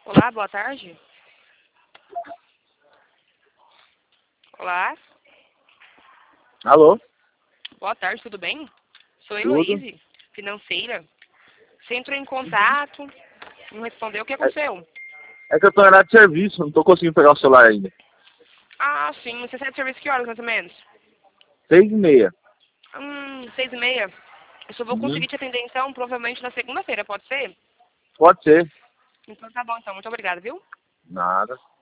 Olá, boa tarde. Olá, Alô? boa tarde, tudo bem? Sou Tudo? Heloíse, financeira. Você entrou em contato, não respondeu, o que aconteceu? É que eu tô em horário de serviço, não tô conseguindo pegar o celular ainda. Ah, sim, você sai de serviço que horas, mais ou menos? 6h30. 6h30. Eu só vou Uhum. conseguir te atender, então, provavelmente na segunda-feira, pode ser? Pode ser. Então tá bom, então, muito obrigada, viu? Nada.